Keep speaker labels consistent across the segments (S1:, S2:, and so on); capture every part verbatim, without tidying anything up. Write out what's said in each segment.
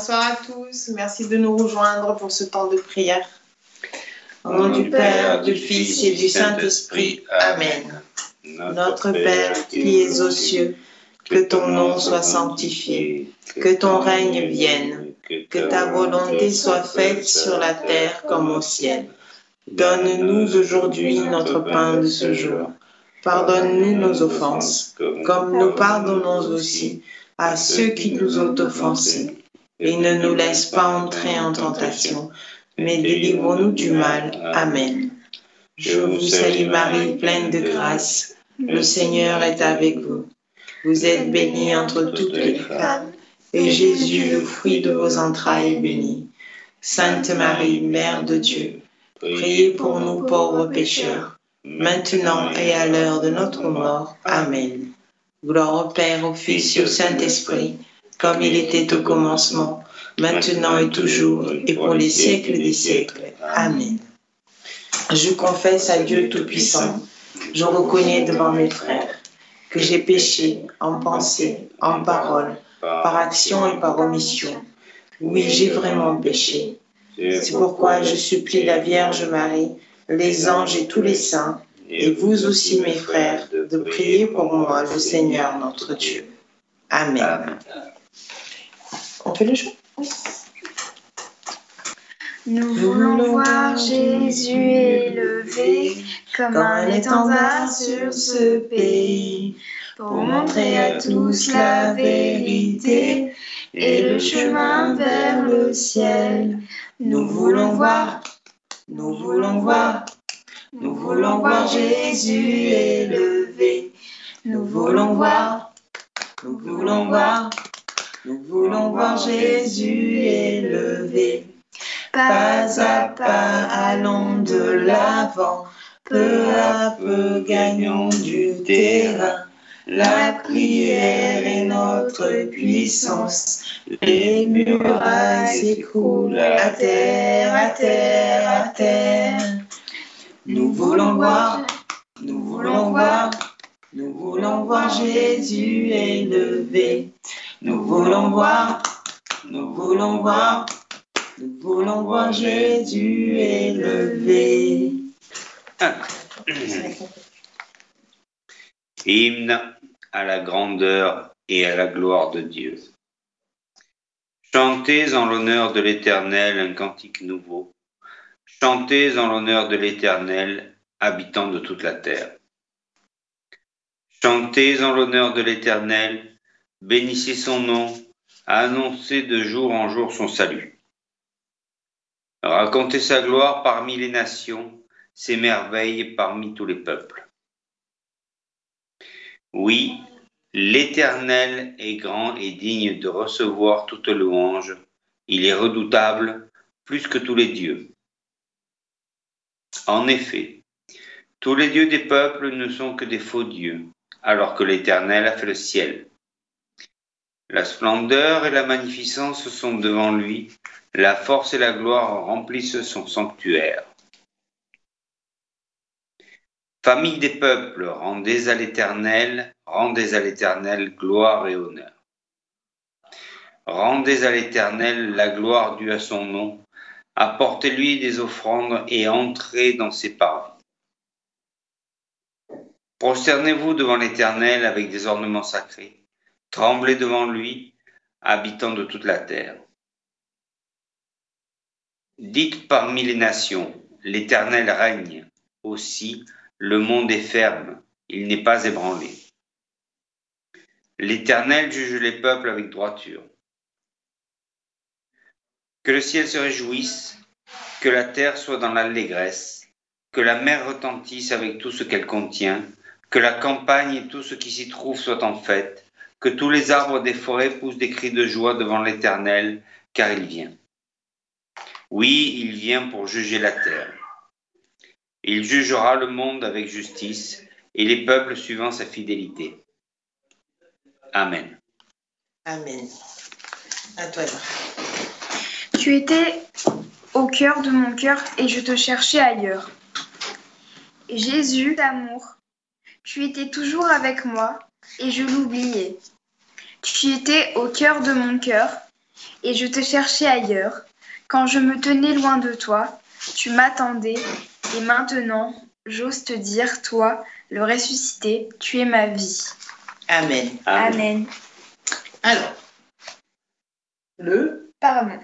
S1: Bonsoir à tous. Merci de nous rejoindre pour ce temps de prière. Au nom du Père, du Fils et du Saint-Esprit. Amen. Notre Père qui es aux cieux, que ton nom soit sanctifié, que ton règne vienne, que ta volonté soit faite sur la terre comme au ciel. Donne-nous aujourd'hui notre pain de ce jour. Pardonne-nous nos offenses, comme nous pardonnons aussi à ceux qui nous ont offensés. Et ne nous laisse pas entrer en tentation, mais délivre-nous du mal. Amen. Je vous salue Marie, pleine de grâce. Le Seigneur est avec vous. Vous êtes bénie entre toutes les femmes, et Jésus, le fruit de vos entrailles, est béni. Sainte Marie, Mère de Dieu, priez pour nous pauvres pécheurs, maintenant et à l'heure de notre mort. Amen. Gloire au Père, au Fils et au Saint-Esprit, comme il était au commencement, maintenant et toujours, et pour les siècles des siècles. Amen. Je confesse à Dieu Tout-Puissant, je reconnais devant mes frères que j'ai péché en pensée, en parole, par action et par omission. Oui, j'ai vraiment péché. C'est pourquoi je supplie la Vierge Marie, les anges et tous les saints, et vous aussi mes frères, de prier pour moi le Seigneur notre Dieu. Amen. On fait le chant?
S2: Nous voulons voir Jésus élevé comme un étendard sur ce pays, pour montrer à tous la vérité et le chemin vers le ciel. Nous voulons voir, nous voulons voir, nous voulons voir Jésus élevé. Nous voulons voir, nous voulons voir, nous voulons voir Jésus élevé. Pas à pas, allons de l'avant, peu à peu gagnons du terrain. La prière est notre puissance, les murailles s'écroulent à terre, à terre, à terre. Nous voulons voir, nous voulons voir, nous voulons voir Jésus élevé. Nous voulons voir, nous voulons voir, nous voulons voir Jésus élevé.
S3: Hymne à la grandeur et à la gloire de Dieu. Chantez en l'honneur de l'Éternel un cantique nouveau. Chantez en l'honneur de l'Éternel, habitant de toute la terre. Chantez en l'honneur de l'Éternel, bénissez son nom, annoncez de jour en jour son salut. Racontez sa gloire parmi les nations, ses merveilles parmi tous les peuples. Oui, l'Éternel est grand et digne de recevoir toute louange. Il est redoutable plus que tous les dieux. En effet, tous les dieux des peuples ne sont que des faux dieux, alors que l'Éternel a fait le ciel. La splendeur et la magnificence sont devant lui, la force et la gloire remplissent son sanctuaire. Famille des peuples, rendez à l'Éternel, rendez à l'Éternel gloire et honneur. Rendez à l'Éternel la gloire due à son nom, apportez-lui des offrandes et entrez dans ses parvis. Prosternez-vous devant l'Éternel avec des ornements sacrés, tremblez devant lui, habitant de toute la terre. Dites parmi les nations, l'Éternel règne, aussi le monde est ferme, il n'est pas ébranlé. L'Éternel juge les peuples avec droiture. Que le ciel se réjouisse, que la terre soit dans l'allégresse, que la mer retentisse avec tout ce qu'elle contient, que la campagne et tout ce qui s'y trouve soient en fête, que tous les arbres des forêts poussent des cris de joie devant l'Éternel, car il vient. Oui, il vient pour juger la terre. Il jugera le monde avec justice et les peuples suivant sa fidélité. Amen.
S1: Amen. À toi, Eva.
S2: Tu étais au cœur de mon cœur et je te cherchais ailleurs. Jésus, d'amour, tu étais toujours avec moi et je l'oubliais. Tu étais au cœur de mon cœur et je te cherchais ailleurs. Quand je me tenais loin de toi, tu m'attendais, et maintenant, j'ose te dire, toi, le ressuscité, tu es ma vie.
S1: Amen.
S3: Amen.
S2: Amen.
S1: Alors, le...
S2: Pardon.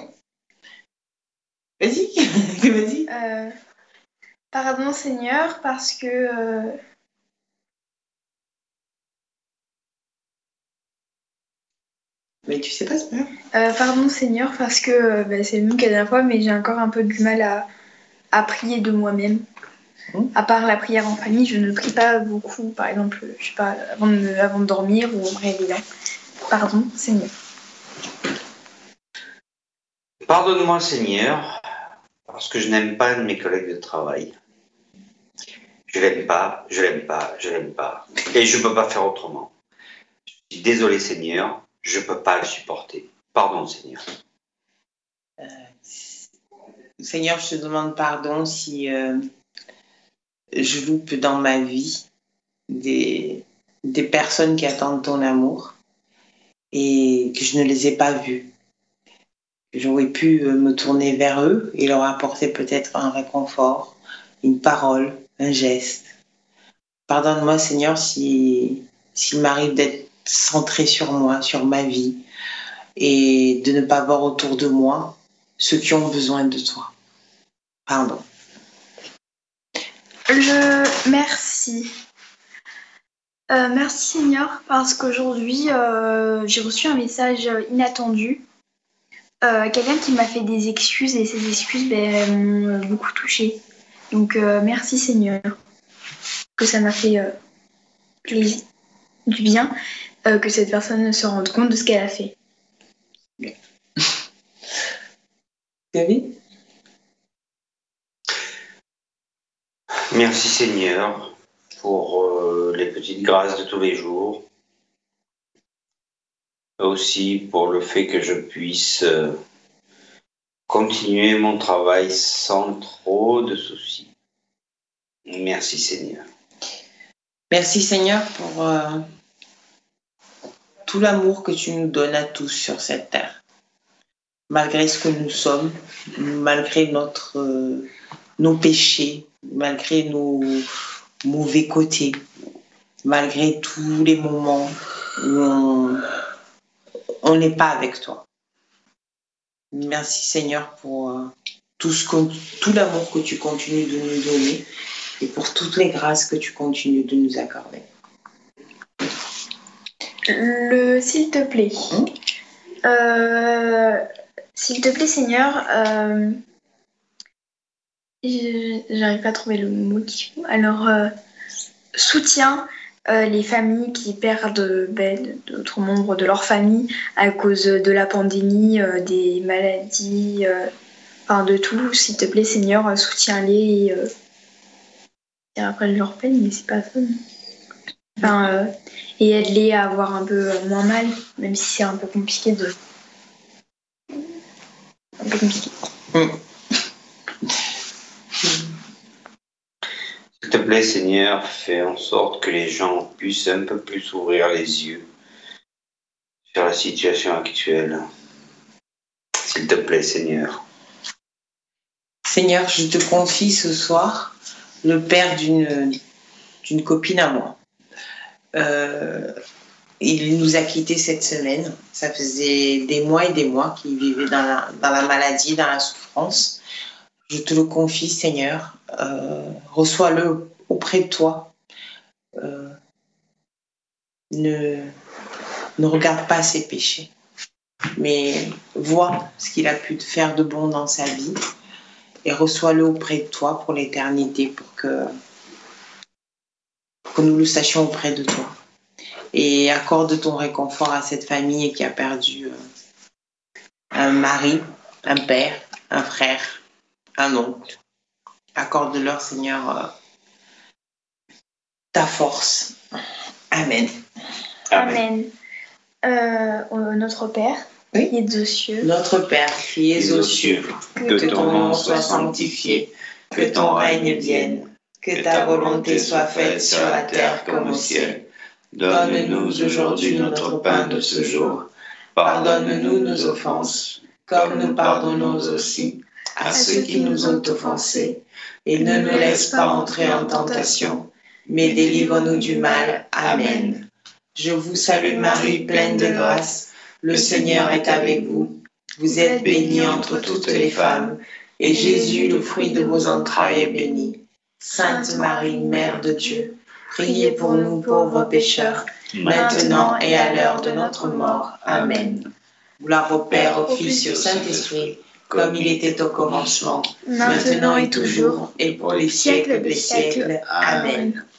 S1: Vas-y, vas-y.
S2: Euh, pardon, Seigneur, parce que... euh,
S1: Mais tu sais pas, c'est pas grave.
S2: euh, pardon, Seigneur, parce que euh, bah, c'est le même qu'à la dernière fois, mais j'ai encore un peu du mal à, à prier de moi-même.
S1: Mm.
S2: À part la prière en famille, je ne prie pas beaucoup, par exemple, je sais pas, avant de, me- avant de dormir ou en me réveillant. Pardon, Seigneur.
S3: Pardonne-moi, Seigneur, parce que je n'aime pas un de mes collègues de travail. Je l'aime pas, je l'aime pas, je l'aime pas. Et je ne peux pas faire autrement. Je suis désolé, Seigneur, je ne peux pas le supporter. Pardon, Seigneur.
S1: Seigneur, je te demande pardon si euh, je loupe dans ma vie des, des personnes qui attendent ton amour et que je ne les ai pas vues. J'aurais pu euh, me tourner vers eux et leur apporter peut-être un réconfort, une parole, un geste. Pardonne-moi, Seigneur, si s'il m'arrive d'être centré sur moi, sur ma vie, et de ne pas voir autour de moi ceux qui ont besoin de toi. Pardon.
S2: Je... Merci. Euh, merci Seigneur, parce qu'aujourd'hui, euh, j'ai reçu un message inattendu. Euh, quelqu'un qui m'a fait des excuses et ces excuses ben, m'ont beaucoup touchée. Donc euh, merci Seigneur, que ça m'a fait euh, plaisir, du bien, euh, que cette personne se rende compte de ce qu'elle a fait.
S1: David ?
S3: Merci, Seigneur, pour euh, les petites grâces de tous les jours. Aussi pour le fait que je puisse euh, continuer mon travail sans trop de soucis. Merci, Seigneur.
S1: Merci Seigneur pour euh, tout l'amour que tu nous donnes à tous sur cette terre. Malgré ce que nous sommes, malgré notre, euh, nos péchés, malgré nos mauvais côtés, malgré tous les moments où on on n'est pas avec toi. Merci Seigneur pour euh, tout, ce que, tout l'amour que tu continues de nous donner et pour toutes les grâces que tu continues de nous accorder.
S2: Le s'il te plaît.
S1: Hum?
S2: Euh, s'il te plaît Seigneur, euh, je- j'arrive pas à trouver le mot qu'il faut. Alors, euh, soutiens euh, les familles qui perdent ben, d'autres membres de leur famille à cause de la pandémie, euh, des maladies, euh, enfin de tout. S'il te plaît Seigneur, euh, soutiens-les et, euh, et après leur peine, mais c'est pas ça. Non. Enfin, euh, et aide-les à avoir un peu euh, moins mal, même si c'est un peu compliqué de. Un peu compliqué.
S1: Hum.
S3: S'il te plaît, Seigneur, fais en sorte que les gens puissent un peu plus ouvrir les yeux sur la situation actuelle. S'il te plaît, Seigneur.
S1: Seigneur, je te confie ce soir le père d'une, d'une copine à moi. Euh, il nous a quittés cette semaine. Ça faisait des mois et des mois qu'il vivait dans la, dans la maladie, dans la souffrance. Je te le confie, Seigneur. Euh, reçois-le auprès de toi. Euh, ne, ne regarde pas ses péchés, mais vois ce qu'il a pu te faire de bon dans sa vie et reçois-le auprès de toi pour l'éternité, pour que, pour que nous le sachions auprès de toi. Et accorde ton réconfort à cette famille qui a perdu euh, un mari, un père, un frère, un oncle. Accorde-leur, Seigneur, euh, ta force. Amen.
S2: Amen. Euh, euh, notre Père,
S1: Oui.
S2: qui es aux cieux,
S1: Notre Père qui es aux cieux, que ton nom soit sanctifié, que ton règne vienne, que ta volonté soit faite sur la terre comme au ciel. Donne-nous aujourd'hui notre pain de ce jour. Pardonne-nous nos offenses, comme nous pardonnons aussi à ceux qui nous ont offensés. Et ne nous laisse pas entrer en tentation, mais délivre-nous du mal. Amen. Je vous salue Marie, pleine de grâce. Le Seigneur est avec vous. Vous êtes bénie entre toutes les femmes, et Jésus, le fruit de vos entrailles, est béni. Sainte Marie, Mère de Dieu, priez pour nous pauvres pécheurs, maintenant et à l'heure de notre mort. Amen. Gloire au Père, au Fils et au Saint-Esprit, comme il était au commencement, maintenant et toujours, et pour les siècles des siècles. Amen.